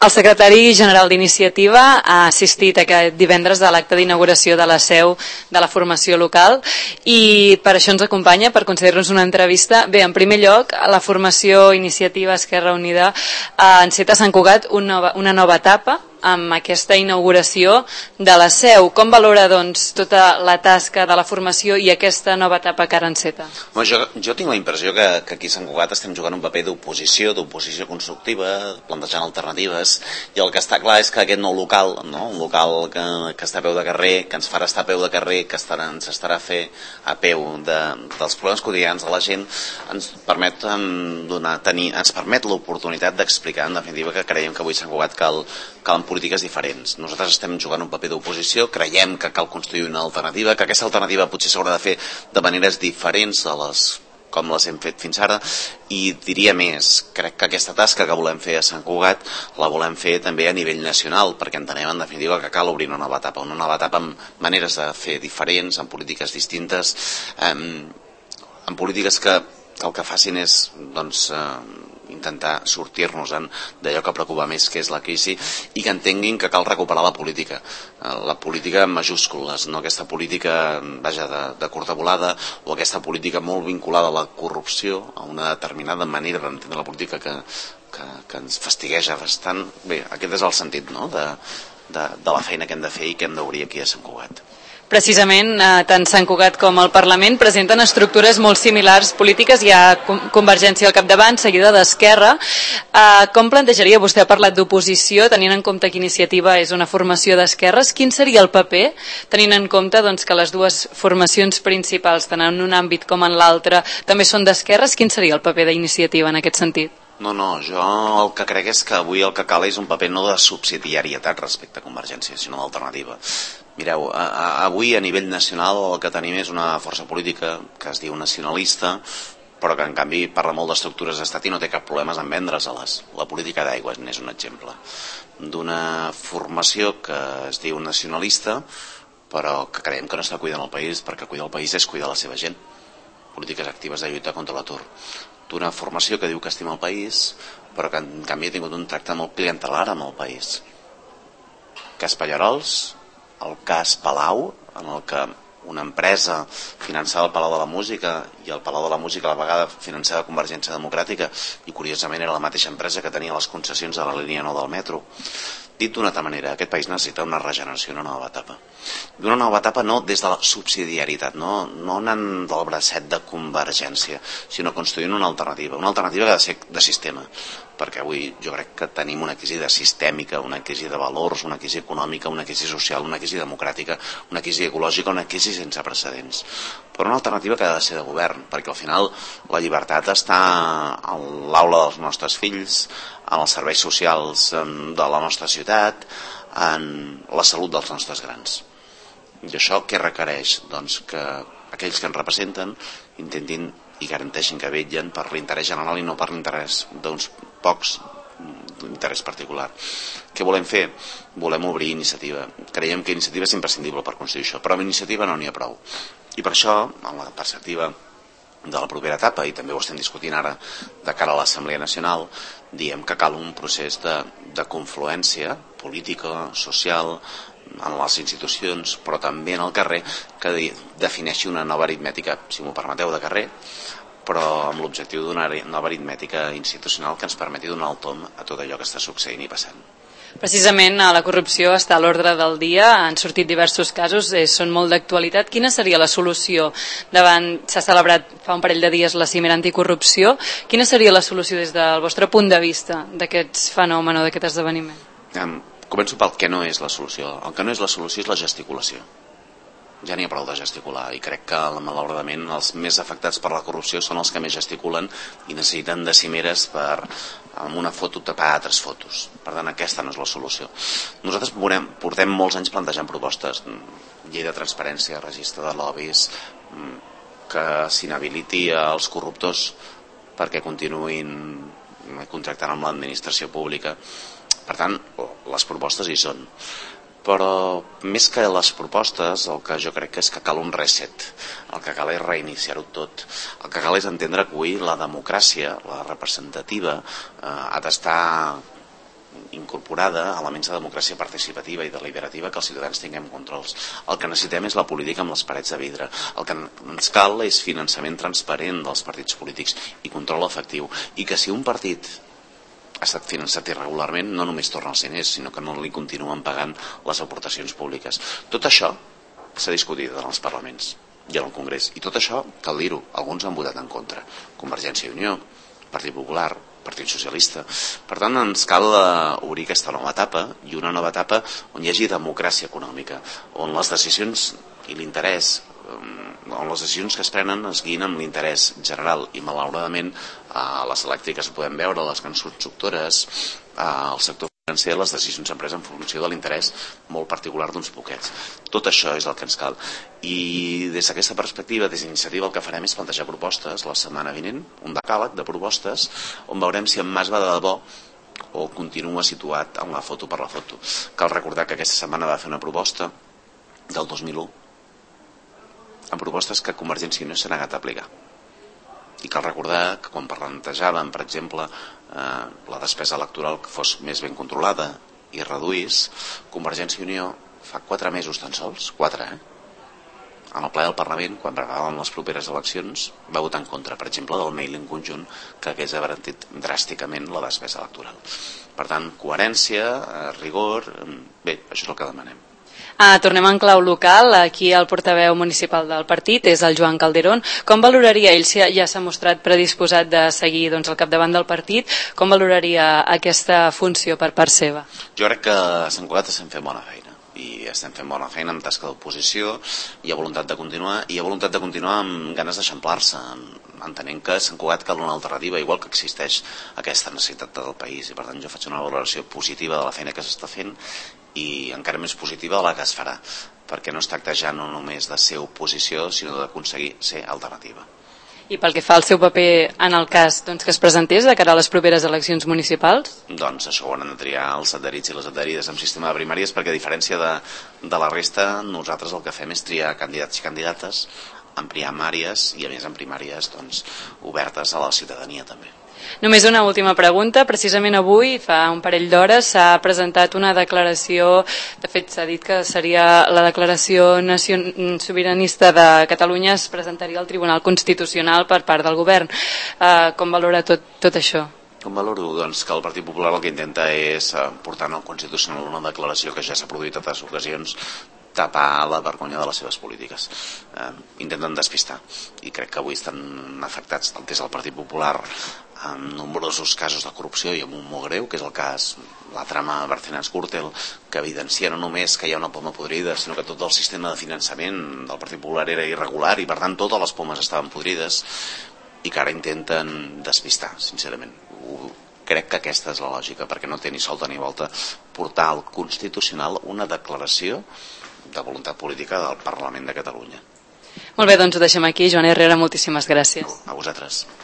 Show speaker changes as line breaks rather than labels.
El secretari general d'Iniciativa ha assistit aquest divendres a l'acte d'inauguració de la seu de la formació local i per això ens acompanya, per concedir-nos una entrevista. Bé, en primer lloc, la formació Iniciativa Esquerra Unida enceta a Sant Cugat una nova etapa amb aquesta inauguració de la seu. Com valora, doncs, tota la tasca de la formació i aquesta nova etapa que ara enceta?
Jo tinc la impressió que aquí a Sant Cugat estem jugant un paper d'oposició constructiva, plantejant alternatives, i el que està clar és que aquest nou local, no? Un local que està a peu de carrer, que ens farà estar a peu de carrer, que ens estarà a fer a peu dels problemes quotidians de la gent, ens permet l'oportunitat d'explicar, en definitiva, que creiem que avui a Sant Cugat calen polítiques diferents. Nosaltres estem jugant un paper d'oposició, creiem que cal construir una alternativa, que aquesta alternativa potser s'haurà de fer de maneres diferents com les hem fet fins ara, i diria més, crec que aquesta tasca que volem fer a Sant Cugat la volem fer també a nivell nacional, perquè entenem en definitiva que cal obrir una nova etapa amb maneres de fer diferents, amb polítiques distintes, amb polítiques que el que facin és intentar sortir-nos-en d'allò que preocupa més, que és la crisi, i que entenguin que cal recuperar la política en majúscules, no aquesta política de curta volada, o aquesta política molt vinculada a la corrupció, a una determinada manera d'entendre la política que ens fastigueja bastant. Bé, aquest és el sentit, no?, de la feina que hem de fer i que hem d'obrir aquí a Sant Cugat.
Precisament, tant Sant Cugat com el Parlament presenten estructures molt similars polítiques. Hi ha Convergència al capdavant, seguida d'Esquerra. Com plantejaria, vostè ha parlat d'oposició, tenint en compte que Iniciativa és una formació d'esquerres, quin seria el paper, tenint en compte que les dues formacions principals, tant en un àmbit com en l'altre, també són d'esquerres? Quin seria el paper d'Iniciativa en aquest sentit?
No, jo el que crec és que avui el que cal és un paper no de subsidiarietat respecte a Convergència, sinó d'alternativa. Mireu, avui a nivell nacional el que tenim és una força política que es diu nacionalista, però que en canvi parla molt d'estructures d'estat i no té cap problema en vendre's-les. La política d'aigua n'és un exemple d'una formació que es diu nacionalista, però que creiem que no està cuidant el país, perquè cuidar el país és cuidar la seva gent. Polítiques actives de lluita contra l'atur. D'una formació que diu que estima el país, però que en canvi ha tingut un tracte molt clientelar amb el país. Cas Pallarols, el cas Palau, en el que una empresa finançava el Palau de la Música i el Palau de la Música a la vegada finançava Convergència Democràtica, i curiosament era la mateixa empresa que tenia les concessions de la línia 9 del metro. Dit d'una altra manera, aquest país necessita una regeneració, una nova etapa. D'una nova etapa no des de la subsidiarietat, no anant del bracet de Convergència, sinó construint una alternativa que ha de ser de sistema, perquè avui jo crec que tenim una crisi de sistèmica, una crisi de valors, una crisi econòmica, una crisi social, una crisi democràtica, una crisi ecològica, una crisi sense precedents. Però una alternativa que ha de ser de govern, perquè al final la llibertat està a l'aula dels nostres fills, en els serveis socials de la nostra ciutat, en la salut dels nostres grans. I això què requereix? Doncs que aquells que ens representen intentin i garanteixin que vetllen per l'interès general i no per l'interès d'uns pocs, d'interès particular. Què volem fer? Volem obrir Iniciativa. Creiem que Iniciativa és imprescindible per construir això, però amb Iniciativa no n'hi ha prou. I per això, en la perspectiva de la propera etapa, i també ho estem discutint ara de cara a l'Assemblea Nacional, diem que cal un procés de confluència política, social, en les institucions, però també en el carrer, que defineixi una nova aritmètica, si m'ho permeteu, de carrer, però amb l'objectiu d'una nova aritmètica institucional que ens permeti donar el tomb a tot allò que està succeint i passant.
Precisament la corrupció està a l'ordre del dia, han sortit diversos casos, són molt d'actualitat. Quina seria la solució davant, s'ha celebrat fa un parell de dies la cimera anticorrupció, quina seria la solució des del vostre punt de vista d'aquest fenomen o d'aquest esdeveniment?
Començo pel que no és la solució. El que no és la solució és la gesticulació. Ja n'hi ha prou de gesticular, i crec que malauradament els més afectats per la corrupció són els que més gesticulen i necessiten de cimeres per amb una foto tapar altres fotos. Per tant, aquesta no és la solució. Nosaltres portem molts anys plantejant propostes, llei de transparència, registre de lobbies, que s'inhabiliti els corruptors perquè continuïn contractant amb l'administració pública. Per tant, les propostes hi són. Però més que les propostes, el que jo crec és que cal un reset, el que cal és reiniciar-ho tot, el que cal és entendre que avui la democràcia, la representativa, ha d'estar incorporada elements de democràcia participativa i deliberativa, que els ciutadans tinguem controls. El que necessitem és la política amb les parets de vidre. El que ens cal és finançament transparent dels partits polítics i control efectiu. I que si un partit ha estat finançat irregularment, no només torna els diners, sinó que no li continuen pagant les aportacions públiques. Tot això s'ha discutit en els parlaments i en el Congrés. I tot això, cal dir-ho, alguns han votat en contra. Convergència i Unió, Partit Popular, Partit Socialista. Per tant, ens cal obrir aquesta nova etapa, i una nova etapa on hi hagi democràcia econòmica, on les decisions i l'interès, on les decisions que es prenen es guiïn amb l'interès general, i malauradament a les elèctriques ho podem veure, les grans constructores, al sector financer, les decisions s'han pres en funció de l'interès molt particular d'uns poquets. Tot això és el que ens cal. I des d'aquesta perspectiva, des d'Iniciativa, el que farem és plantejar propostes la setmana vinent, un decàleg de propostes, on veurem si en Mas va de debò o continua situat en la foto per la foto. Cal recordar que aquesta setmana va fer una proposta del 2001 amb propostes que Convergència i Unió s'ha negat a aplicar. I cal recordar que quan plantejàvem, per exemple, la despesa electoral que fos més ben controlada i reduís, Convergència i Unió fa 4 mesos tan sols, 4, en el ple del Parlament, quan preparàvem les properes eleccions, va votar en contra, per exemple, del mailing conjunt que hagués abaratit dràsticament la despesa electoral. Per tant, coherència, rigor, bé, això és el que demanem.
Tornem en clau local. Aquí el portaveu municipal del partit és el Joan Calderón. Com valoraria, ell ja s'ha mostrat predisposat de seguir al capdavant del partit, com valoraria aquesta funció per part seva?
Jo crec que a Sant Cugat estem fent bona feina, i estem fent bona feina en tasca d'oposició, hi ha voluntat de continuar, i hi ha voluntat de continuar amb ganes d'eixamplar-se, entenent que a Sant Cugat cal una alternativa, igual que existeix aquesta necessitat del país, i per tant jo faig una valoració positiva de la feina que s'està fent, i encara més positiva de la que es farà, perquè no es tracta ja no només de ser oposició, sinó d'aconseguir ser alternativa.
I pel que fa al seu paper en el cas que es presentés de cara a les properes eleccions municipals?
Doncs això ho han de triar els adherits i les adherides en sistema de primàries, perquè a diferència de la resta, nosaltres el que fem és triar candidats i candidates en primàries, i a més en primàries obertes a la ciutadania també.
Només una última pregunta. Precisament avui, fa un parell d'hores, s'ha presentat una declaració, de fet s'ha dit que seria la declaració sobiranista de Catalunya, es presentaria al Tribunal Constitucional per part del govern. Com valora tot això?
Com valoro? Doncs que el Partit Popular el que intenta és portar al Constitucional una declaració que ja s'ha produït a altres ocasions, tapar la vergonya de les seves polítiques. Intenten despistar, i crec que avui estan afectats des del Partit Popular amb nombrosos casos de corrupció i amb un molt greu, que és el cas, la trama Bárcenas Gürtel, que evidencia no només que hi ha una poma podrida, sinó que tot el sistema de finançament del Partit Popular era irregular i per tant totes les pomes estaven podrides, i que ara intenten despistar, sincerament. Crec que aquesta és la lògica, perquè no té ni solta ni volta portar al Constitucional una declaració de voluntat política del Parlament de Catalunya.
Molt bé, doncs ho deixem aquí. Joan Herrera, moltíssimes gràcies.
A vosaltres.